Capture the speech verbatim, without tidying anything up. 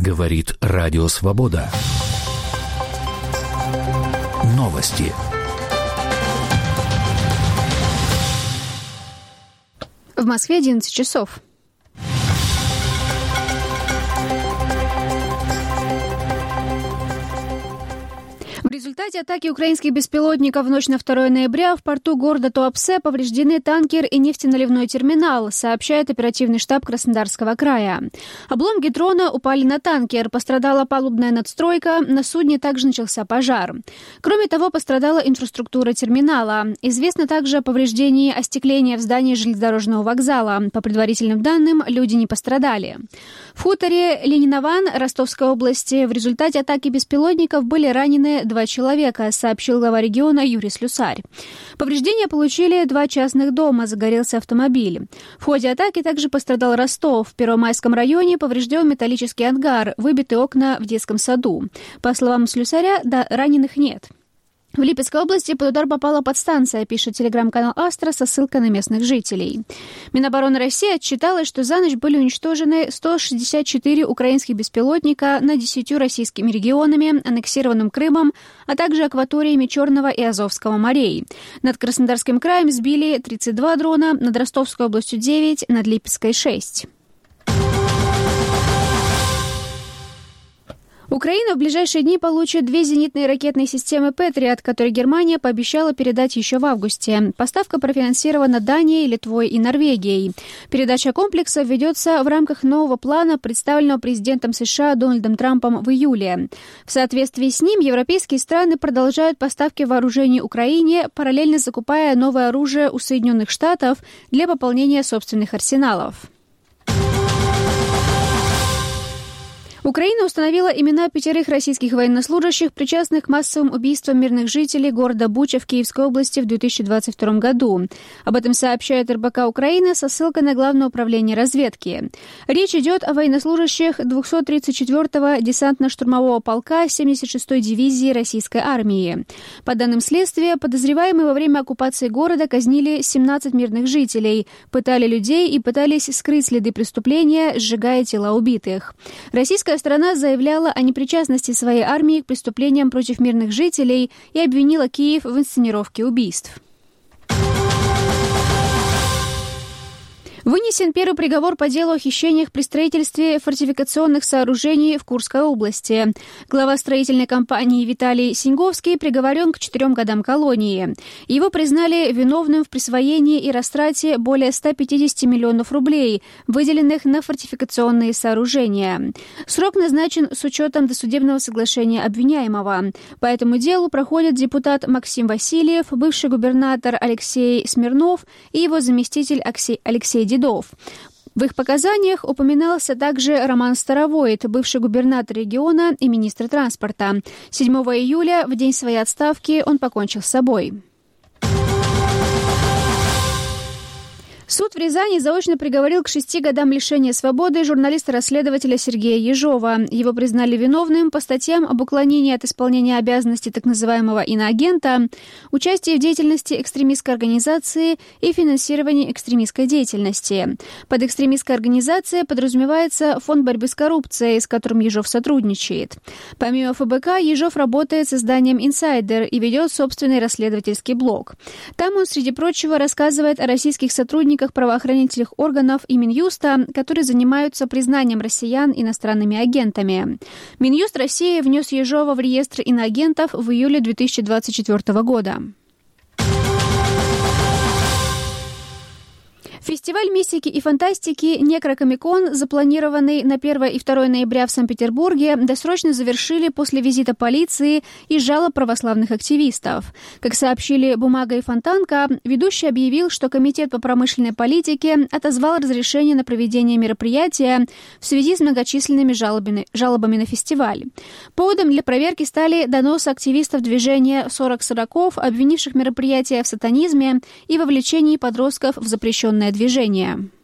Говорит Радио Свобода. Новости. В Москве одиннадцать часов. В результате атаки украинских беспилотников в ночь на второе ноября в порту города Туапсе повреждены танкер и нефтеналивной терминал, сообщает оперативный штаб Краснодарского края. Обломки дрона упали на танкер, пострадала палубная надстройка, на судне также начался пожар. Кроме того, пострадала инфраструктура терминала. Известно также о повреждении остекления в здании железнодорожного вокзала. По предварительным данным, люди не пострадали. В хуторе Ленинован Ростовской области в результате атаки беспилотников были ранены два человека, сообщил глава региона Юрий Слюсарь. Повреждения получили два частных дома, загорелся автомобиль. В ходе атаки также пострадал Ростов. В Первомайском районе поврежден металлический ангар, выбиты окна в детском саду. По словам Слюсаря, да, раненых нет. В Липецкой области под удар попала подстанция, пишет телеграм-канал «Астра» со ссылкой на местных жителей. Минобороны России отчиталось, что за ночь были уничтожены сто шестьдесят четыре украинских беспилотника над десятью российскими регионами, аннексированным Крымом, а также акваториями Черного и Азовского морей. Над Краснодарским краем сбили тридцать два дрона, над Ростовской областью девять, над Липецкой шесть. Украина в ближайшие дни получит две зенитные ракетные системы «Патриот», которые Германия пообещала передать еще в августе. Поставка профинансирована Данией, Литвой и Норвегией. Передача комплекса ведется в рамках нового плана, представленного президентом США Дональдом Трампом в июле. В соответствии с ним европейские страны продолжают поставки вооружений Украине, параллельно закупая новое оружие у Соединенных Штатов для пополнения собственных арсеналов. Украина установила имена пятерых российских военнослужащих, причастных к массовым убийствам мирных жителей города Буча в Киевской области в две тысячи двадцать втором году. Об этом сообщает эр бэ ка Украины со ссылкой на Главное управление разведки. Речь идет о военнослужащих двухсот тридцать четвёртого десантно-штурмового полка семьдесят шестой дивизии российской армии. По данным следствия, подозреваемые во время оккупации города казнили семнадцать мирных жителей, пытали людей и пытались скрыть следы преступления, сжигая тела убитых. Российская сторона заявляла о непричастности своей армии к преступлениям против мирных жителей и обвинила Киев в инсценировке убийств. Вынесен первый приговор по делу о хищениях при строительстве фортификационных сооружений в Курской области. Глава строительной компании Виталий Синьговский приговорен к четырем годам колонии. Его признали виновным в присвоении и растрате более ста пятидесяти миллионов рублей, выделенных на фортификационные сооружения. Срок назначен с учетом досудебного соглашения обвиняемого. По этому делу проходят депутат Максим Васильев, бывший губернатор Алексей Смирнов и его заместитель Алексей Дедов. В их показаниях упоминался также Роман Старовойт, бывший губернатор региона и министр транспорта. седьмого июля, в день своей отставки, он покончил с собой. Суд в Рязани заочно приговорил к шести годам лишения свободы журналиста-расследователя Сергея Ежова. Его признали виновным по статьям об уклонении от исполнения обязанностей так называемого иноагента, участии в деятельности экстремистской организации и финансировании экстремистской деятельности. Под экстремистской организацией подразумевается Фонд борьбы с коррупцией, с которым Ежов сотрудничает. Помимо эф бэ ка, Ежов работает с изданием «Инсайдер» и ведет собственный расследовательский блог. Там он, среди прочего, рассказывает о российских сотрудниках правоохранительных органов и Минюста, которые занимаются признанием россиян иностранными агентами. Минюст России внес Ежова в реестр иноагентов в июле две тысячи двадцать четвёртого года. Фестиваль мистики и фантастики «Некрокомикон», запланированный на первое и второе ноября в Санкт-Петербурге, досрочно завершили после визита полиции и жалоб православных активистов. Как сообщили «Бумага» и «Фонтанка», ведущий объявил, что Комитет по промышленной политике отозвал разрешение на проведение мероприятия в связи с многочисленными жалобами, жалобами на фестиваль. Поводом для проверки стали доносы активистов движения «сорок сороков», обвинивших мероприятие в сатанизме и вовлечении подростков в запрещенное движение.